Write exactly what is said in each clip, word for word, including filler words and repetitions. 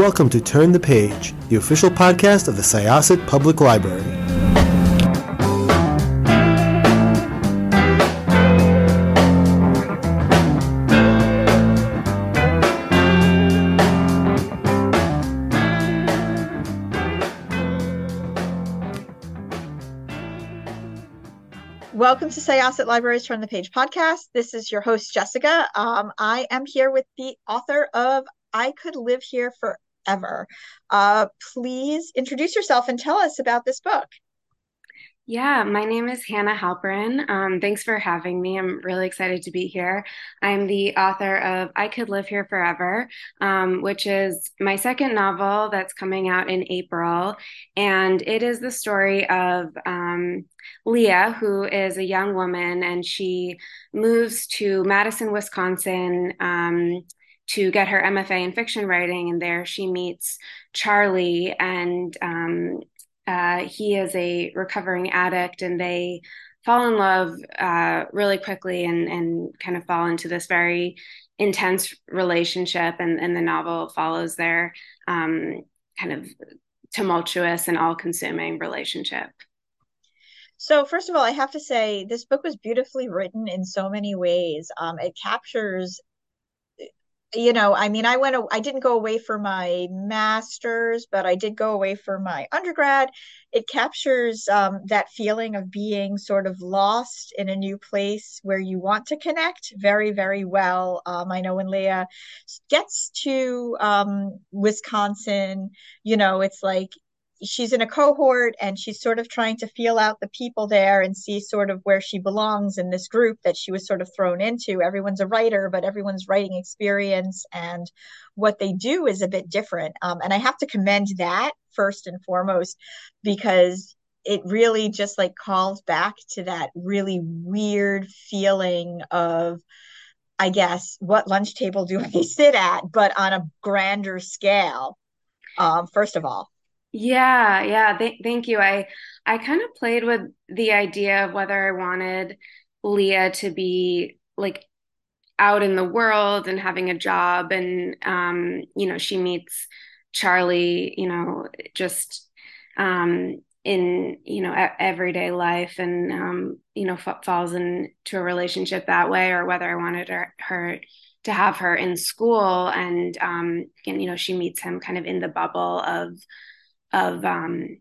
welcome to Turn the Page, the official podcast of the Syosset Public Library. Welcome to Syosset Library's Turn the Page podcast. This is your host, Jessica. Um, I am here with the author of I Could Live Here Forever. Uh, please introduce yourself and tell us about this book. Yeah, my name is Hannah Halperin. Um, thanks for having me. I'm really excited to be here. I'm the author of I Could Live Here Forever, um, which is my second novel that's coming out in April. And it is the story of um, Leah, who is a young woman, and she moves to Madison, Wisconsin, um, to get her M F A in fiction writing. And there she meets Charlie, and um, Uh, he is a recovering addict, and they fall in love uh, really quickly and, and kind of fall into this very intense relationship. And, and the novel follows their um, kind of tumultuous and all-consuming relationship. So first of all, I have to say this book was beautifully written in so many ways. Um, it captures you know, I mean, I went, I didn't go away for my master's, but I did go away for my undergrad. It captures um, that feeling of being sort of lost in a new place where you want to connect very, very well. Um, I know when Leah gets to um, Wisconsin, you know, it's like she's in a cohort and she's sort of trying to feel out the people there and see sort of where she belongs in this group that she was sort of thrown into. Everyone's a writer, but everyone's writing experience and what they do is a bit different. Um, and I have to commend that first and foremost, because it really just like calls back to that really weird feeling of, I guess, what lunch table do I sit at, but on a grander scale, um, first of all. Yeah, yeah. Th thank you. I I kind of played with the idea of whether I wanted Leah to be like out in the world and having a job, and um you know she meets Charlie, you know just um in you know e- everyday life, and um you know f falls into a relationship that way, or whether I wanted her, her to have her in school, and um and you know she meets him kind of in the bubble of of um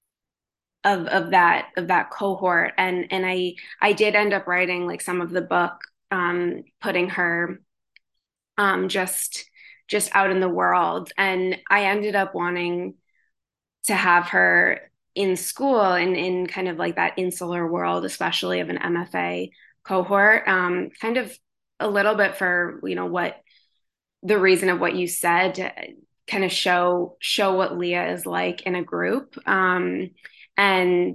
of of that of that cohort. And and I I did end up writing like some of the book, um putting her um, just just out in the world. And I ended up wanting to have her in school and in kind of like that insular world, especially of an M F A cohort, um, kind of a little bit for, you know, what the reason of what you said, to kind of show show what Leah is like in a group. Um, and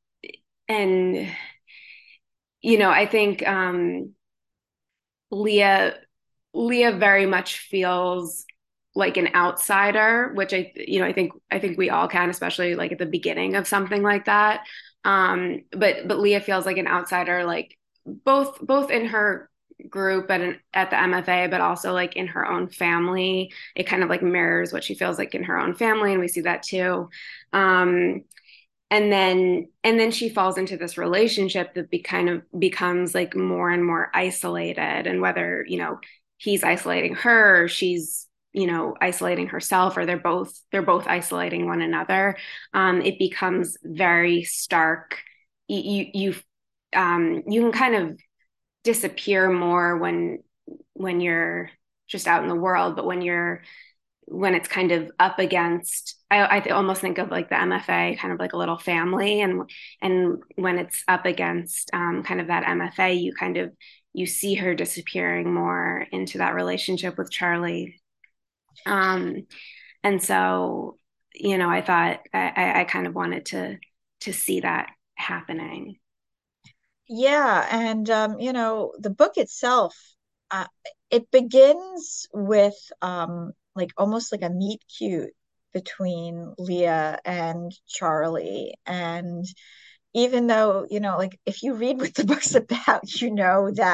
and you know, I think um, Leah Leah very much feels like an outsider, which I, you know, I think I think we all can, especially like at the beginning of something like that. Um, but but Leah feels like an outsider, like both both in her group and at the M F A, but also like in her own family. It kind of like mirrors what she feels like in her own family, and we see that too. Um, and then and then she falls into this relationship that be kind of becomes like more and more isolated, and whether you know he's isolating her, or she's you know isolating herself, or they're both they're both isolating one another, um it becomes very stark. You you um you can kind of disappear more when when you're just out in the world, but when you're when it's kind of up against, I, I almost think of like the M F A kind of like a little family, and and when it's up against um, kind of that M F A, you kind of you see her disappearing more into that relationship with Charlie. Um, and so, you know, I thought I, I kind of wanted to to see that happening. Yeah, and um, you know, the book itself, uh, it begins with um, like almost like a meet cute between Leah and Charlie. And even though, you know, like if you read what the book's about, you know that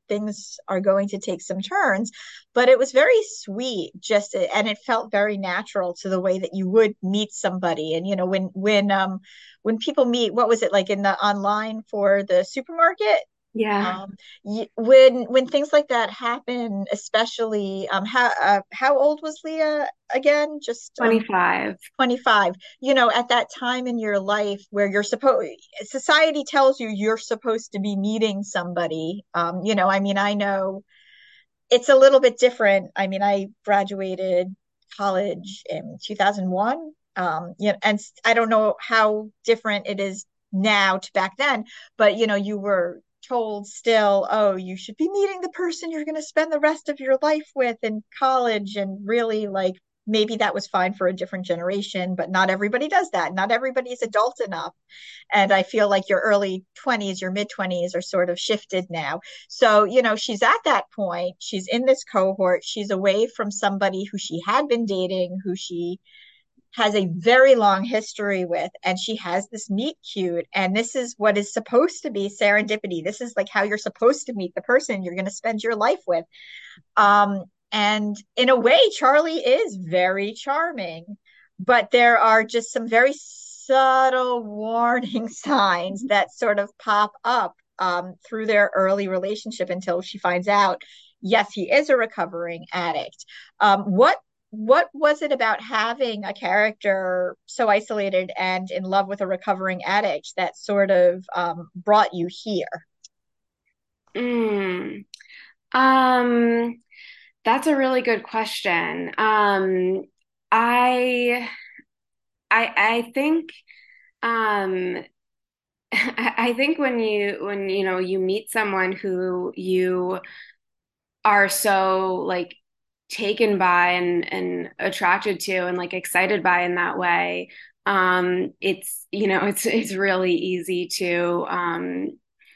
things are going to take some turns. But it was very sweet, just and it felt very natural to the way that you would meet somebody. And you know, when when um when people meet, what was it like in the online for the supermarket? Yeah. Um, y when when things like that happen, especially um, how uh, how old was Leah again? Just um, twenty-five. twenty-five. You know, at that time in your life where you're supposed, society tells you you're supposed to be meeting somebody. Um, you know, I mean, I know it's a little bit different. I mean, I graduated college in two thousand one. Um, you know, and I don't know how different it is now to back then, but you know, you were told still, oh, you should be meeting the person you're going to spend the rest of your life with in college, and really like maybe that was fine for a different generation, but not everybody does that. Not everybody is adult enough. And I feel like your early twenties, your mid twenties are sort of shifted now. So, you know, she's at that point. She's in this cohort. She's away from somebody who she had been dating, who she has a very long history with, and she has this meet cute. And this is what is supposed to be serendipity. This is like how you're supposed to meet the person you're going to spend your life with. Um, and in a way, Charlie is very charming, but there are just some very subtle warning signs that sort of pop up um, through their early relationship until she finds out, yes, he is a recovering addict. Um, what what was it about having a character so isolated and in love with a recovering addict that sort of um, brought you here? Mm. Um, that's a really good question. Um, I I I think um I I think when you when you know you meet someone who you are so like taken by and and attracted to and like excited by in that way, um, it's you know it's it's really easy to um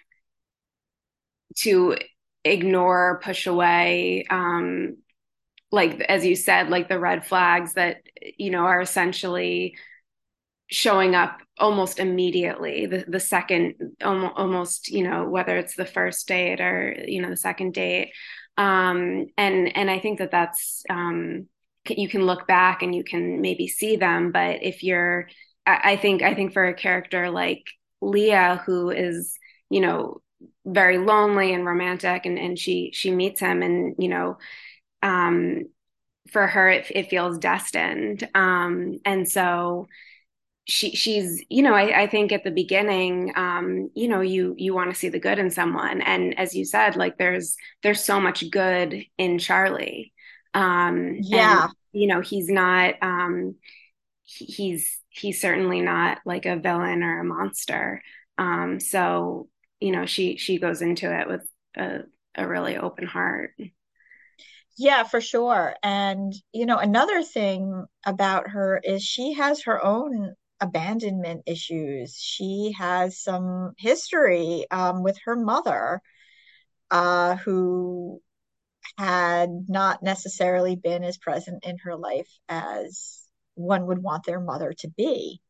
to ignore, push away, um, like as you said, like the red flags that you know are essentially showing up almost immediately the, the second almost, almost you know whether it's the first date or you know the second date, um and and I think that that's um you can look back and you can maybe see them, but if you're I, I think I think for a character like Leah, who is you know very lonely and romantic, and and she she meets him, and you know um for her it, it feels destined, um and so she she's you know I, I think at the beginning, um you know you you want to see the good in someone, and as you said, like there's there's so much good in Charlie, um and Yeah, you know he's not um he, he's he's certainly not like a villain or a monster, um so you know she she goes into it with a, a really open heart. yeah, for sure. And, you know, another thing about her is she has her own abandonment issues. She has some history um, with her mother, uh, who had not necessarily been as present in her life as one would want their mother to be.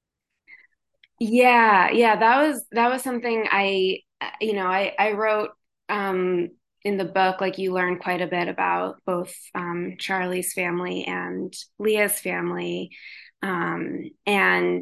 Yeah, yeah, that was that was something I, you know, I I wrote um in the book, like you learn quite a bit about both um Charlie's family and Leah's family. Um and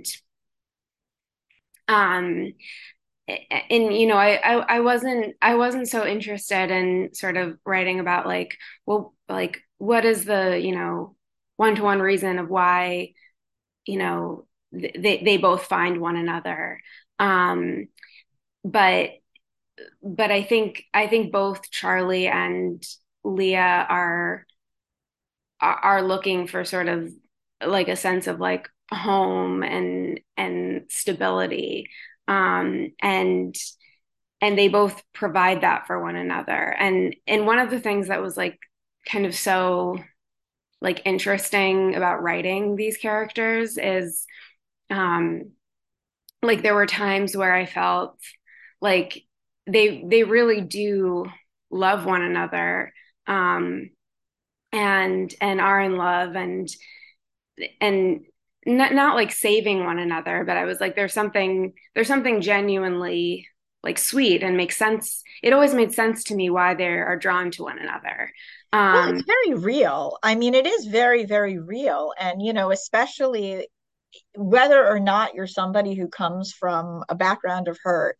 um and you know, I, I I wasn't I wasn't so interested in sort of writing about like, well, like what is the, you know, one-to-one reason of why, you know, they they both find one another. Um but but I think I think both Charlie and Leah are are looking for sort of like a sense of like home and and stability, um and and they both provide that for one another, and and one of the things that was like kind of so like interesting about writing these characters is um like there were times where I felt like they they really do love one another, um and and are in love, and and not not like saving one another, but I was like there's something there's something genuinely like sweet and makes sense. It always made sense to me why they are drawn to one another. Well, it's Um, very real. I mean, it is very, very real. And, you know, especially whether or not you're somebody who comes from a background of hurt,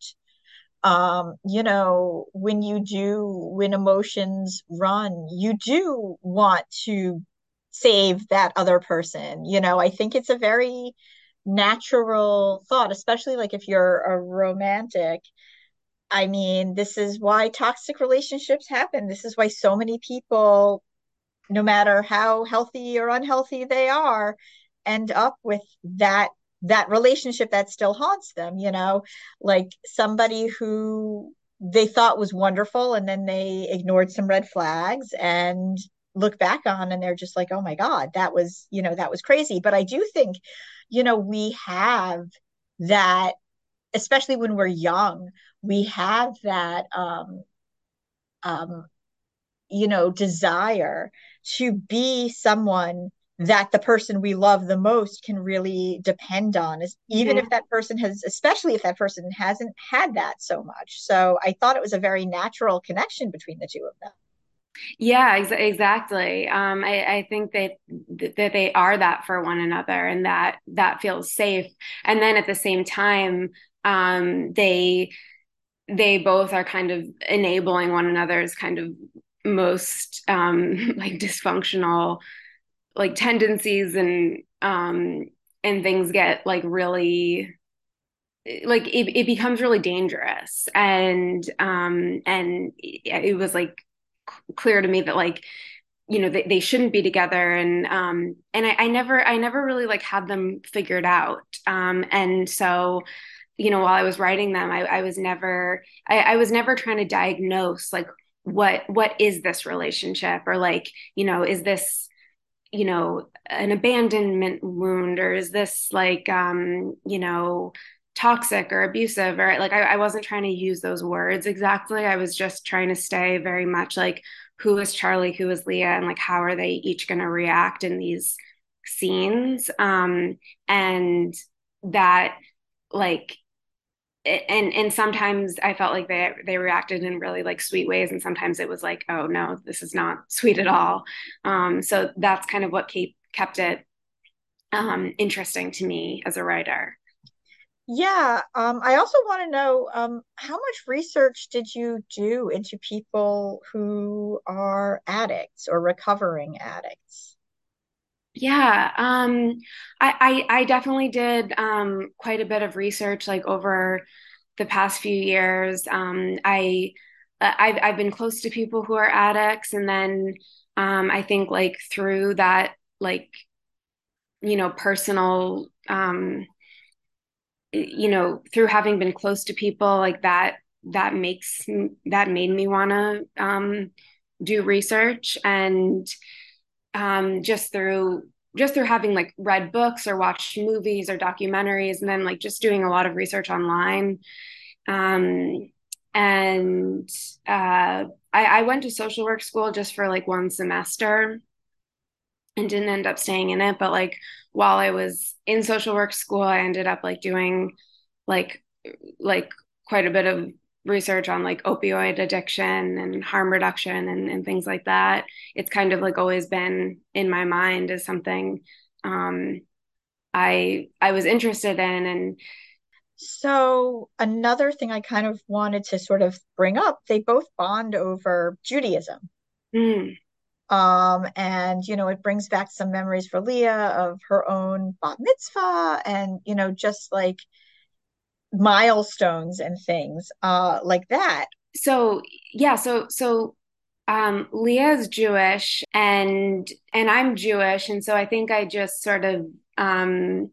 um, you know, when you do, when emotions run, you do want to save that other person. You know, I think it's a very natural thought, especially like if you're a romantic. I mean, this is why toxic relationships happen. This is why so many people, no matter how healthy or unhealthy they are, end up with that that relationship that still haunts them, you know, like somebody who they thought was wonderful and then they ignored some red flags and look back on and they're just like, oh my God, that was, you know, that was crazy. But I do think, you know, we have that, especially when we're young, we have that um um you know, desire to be someone that the person we love the most can really depend on, is even if mhm. that person has, especially if that person hasn't had that so much. So I thought it was a very natural connection between the two of them. Yeah, ex exactly. Um, I, I think that that they are that for one another, and that that feels safe. And then at the same time, um, they they both are kind of enabling one another's kind of most um, like dysfunctional like tendencies, and um, and things get like really like it, it becomes really dangerous. And um, and it was like clear to me that like you know they, they shouldn't be together. And um and I, I never I never really like had them figured out. Um and so you know while I was writing them, I, I was never I, I was never trying to diagnose like what what is this relationship, or like you know is this you know an abandonment wound, or is this like um you know toxic or abusive, or like I, I wasn't trying to use those words exactly. I was just trying to stay very much like who is Charlie, who is Leah, and like how are they each going to react in these scenes. Um and that like and and sometimes I felt like they they reacted in really like sweet ways, and sometimes it was like, oh no, this is not sweet at all. Um, so that's kind of what kept kept it um, interesting to me as a writer. Yeah, um, I also want to know, um, how much research did you do into people who are addicts or recovering addicts? Yeah, um, I, I I definitely did um, quite a bit of research like over the past few years. Um, I uh, I've I've been close to people who are addicts, and then um, I think like through that like you know personal um, you know through having been close to people like that that makes that made me want to um, do research. And um, just through just through having like read books or watched movies or documentaries, and then like just doing a lot of research online. Um, and uh, I, I went to social work school just for like one semester and didn't end up staying in it. But like while I was in social work school, I ended up like doing like like quite a bit of research on like opioid addiction and harm reduction, and, and things like that. It's kind of like always been in my mind as something um, I I was interested in. And So another thing I kind of wanted to sort of bring up, they both bond over Judaism. mm, Um, and you know, it brings back some memories for Leah of her own bat mitzvah and you know, just like milestones and things uh like that. so yeah, so so um, Leah's Jewish, and and I'm Jewish, and so I think I just sort of um,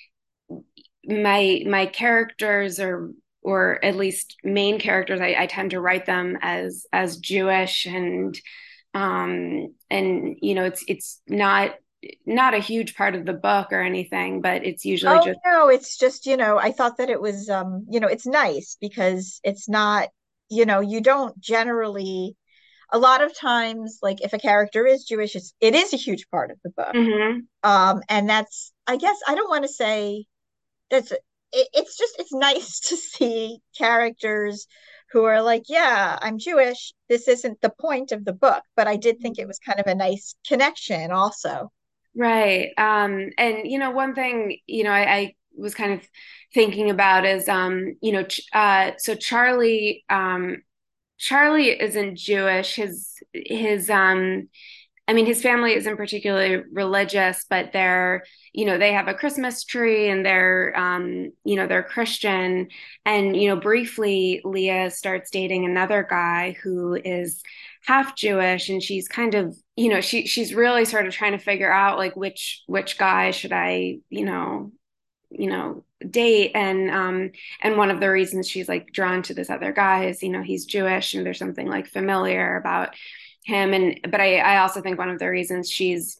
my my characters, or or at least main characters, I, I tend to write them as as Jewish. And um and you know it's it's not not a huge part of the book or anything, but it's usually Oh just no, it's just, you know, I thought that it was um, you know, it's nice because it's not, you know, you don't generally, a lot of times like if a character is Jewish, it's it is a huge part of the book. Mhm. Um, and that's, I guess I don't want to say that's it, it's just it's nice to see characters who are like, yeah, I'm Jewish. This isn't the point of the book, but I did think it was kind of a nice connection also. Right. Um, and you know, one thing, you know, I, I was kind of thinking about is, um, you know, ch uh, so Charlie, um, Charlie isn't Jewish. His his um I mean, his family isn't particularly religious, but they're, you know, they have a Christmas tree and they're, um, you know, they're Christian. And, you know, briefly, Leah starts dating another guy who is half Jewish, and she's kind of, you know, she she's really sort of trying to figure out like which which guy should I, you know, you know, date. And um and one of the reasons she's like drawn to this other guy is, you know, he's Jewish and there's something like familiar about him. And but I, I also think one of the reasons she's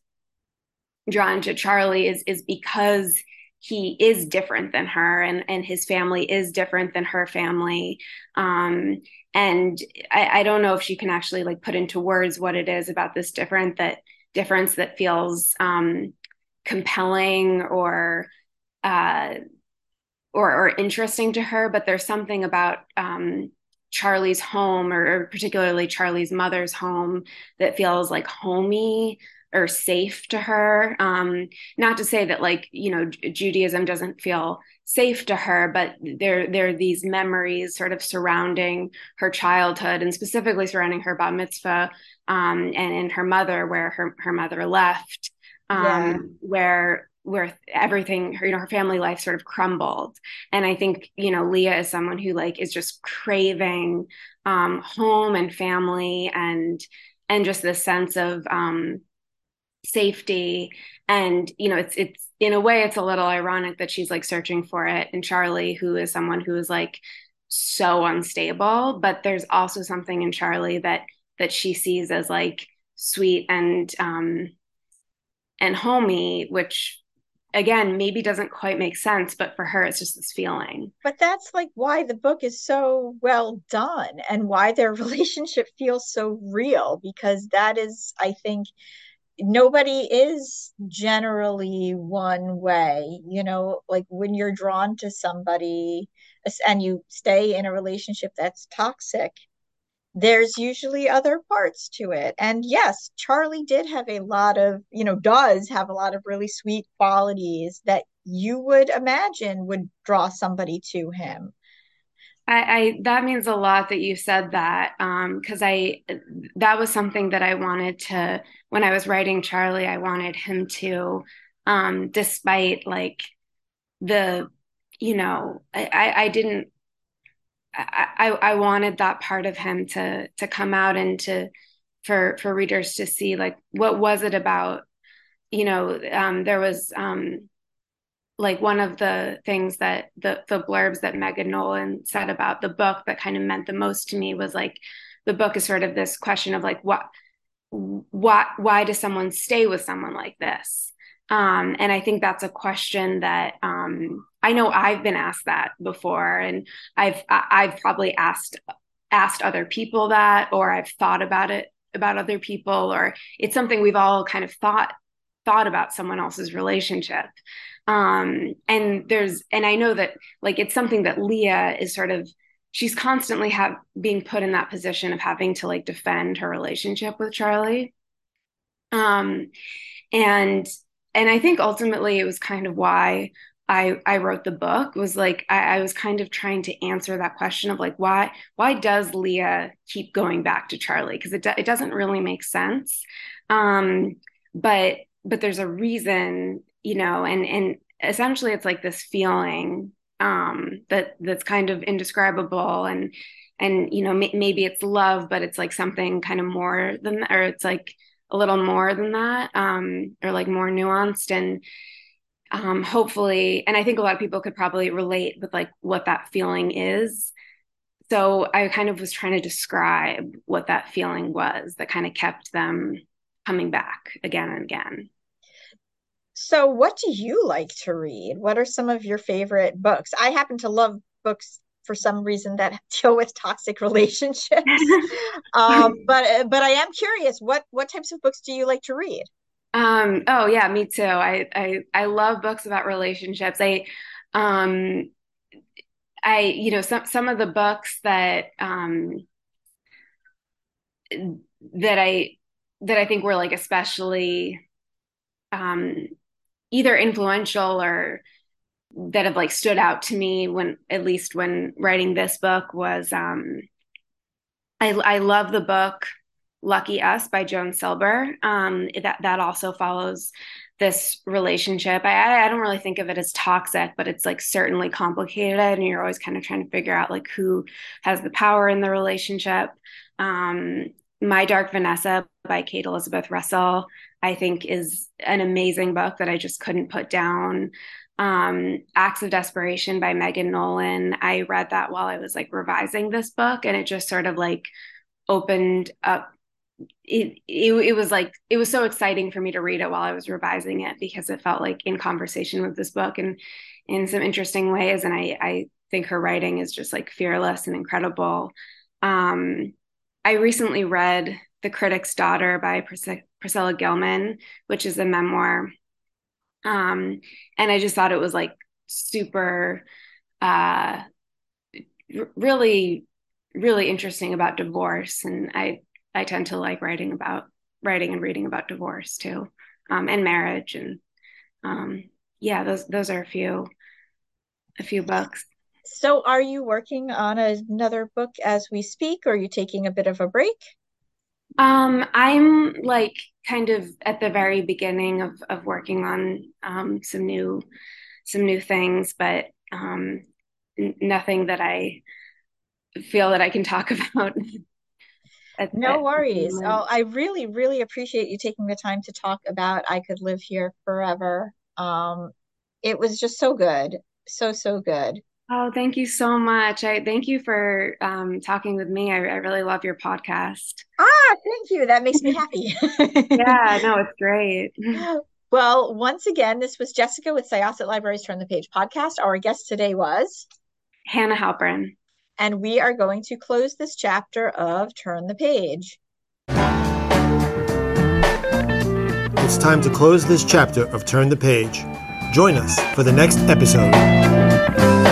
drawn to Charlie is is because he is different than her, and and his family is different than her family. Um and I, I don't know if she can actually like put into words what it is about this different that difference that feels um compelling or uh or, or interesting to her, but there's something about um, Charlie's home, or, or particularly Charlie's mother's home, that feels like homey or safe to her. Um, not to say that like, you know, Judaism doesn't feel safe to her, but there there are these memories sort of surrounding her childhood, and specifically surrounding her bat mitzvah, um, and in her mother, where her her mother left, Yeah. um, where where everything, her, you know, her family life sort of crumbled. And I think, you know, Leah is someone who like is just craving um, home and family, and and just this sense of um, safety. And you know, it's it's in a way it's a little ironic that she's like searching for it in Charlie, who is someone who is like so unstable, but there's also something in Charlie that that she sees as like sweet and um and homey, which again maybe doesn't quite make sense, but for her it's just this feeling. But that's like why the book is so well done and why their relationship feels so real, because that is, I think, nobody is generally one way. You know, like when you're drawn to somebody and you stay in a relationship that's toxic, there's usually other parts to it. And yes, Charlie did have a lot of, you know, does have a lot of really sweet qualities that you would imagine would draw somebody to him. I, I that means a lot that you said that, um because I that was something that I wanted to, when I was writing Charlie, I wanted him to, um despite like the, you know, I I, I didn't I, I I wanted that part of him to to come out, and to for for readers to see like what was it about, you know. Um there was um like one of the things that the the blurbs that Megan Nolan said about the book that kind of meant the most to me was like the book is sort of this question of like what why why does someone stay with someone like this? Um, and I think that's a question that um, I know I've been asked that before, and I've I've probably asked asked other people that, or I've thought about it about other people, or it's something we've all kind of thought thought about someone else's relationship. Um, and there's and I know that like it's something that Leah is sort of, she's constantly have being put in that position of having to like defend her relationship with Charlie. Um, and and I think ultimately it was kind of why I I wrote the book, was like I, I was kind of trying to answer that question of like why why does Leah keep going back to Charlie? Because it do, it doesn't really make sense. Um, but but there's a reason, you know, and and essentially it's like this feeling um that that's kind of indescribable, and and you know m- maybe it's love, but it's like something kind of more than that, or it's like a little more than that, um, or like more nuanced. And um, hopefully, and I think a lot of people could probably relate with like what that feeling is. So I kind of was trying to describe what that feeling was that kind of kept them coming back again and again. So, what do you like to read? What are some of your favorite books? I happen to love books for some reason that deal with toxic relationships. Um, but but I am curious, what what types of books do you like to read? Um, oh yeah, me too. I, I I love books about relationships. I Um, I, you know, some some of the books that um, that I that I think were like especially um, either influential or that have like stood out to me when at least when writing this book was um, I I love the book Lucky Us by Joan Silber. Um, that that also follows this relationship. I I don't really think of it as toxic, but it's like certainly complicated, and you're always kind of trying to figure out like who has the power in the relationship. Um, My Dark Vanessa by Kate Elizabeth Russell, I think, is an amazing book that I just couldn't put down. Um, Acts of Desperation by Megan Nolan. I read that while I was like revising this book, and it just sort of like opened up it, it it was like it was so exciting for me to read it while I was revising it because it felt like in conversation with this book and in some interesting ways. And I I think her writing is just like fearless and incredible. Um, I recently read The Critic's Daughter by Pris- Priscilla Gilman, which is a memoir. Um, and I just thought it was like super, uh, r- really, really interesting about divorce. And I I tend to like writing about writing and reading about divorce too, um, and marriage, and um, yeah, those those are a few a few books. So are you working on another book as we speak, or are you taking a bit of a break? Um, I'm like kind of at the very beginning of of working on um, some new some new things, but um, n- nothing that I feel that I can talk about at, No at the worries. moment. Oh, I really, really appreciate you taking the time to talk about I Could Live Here Forever. Um, it was just so good. So, so good. Oh, thank you so much. I thank you for um, talking with me. I, I really love your podcast. Ah, thank you. That makes me happy. Yeah, no, it's great. Well, once again, this was Jessica with Syosset Libraries Turn the Page podcast. Our guest today was, Hannah Halpern. and we are going to close this chapter of Turn the Page. It's time to close this chapter of Turn the Page. Join us for the next episode.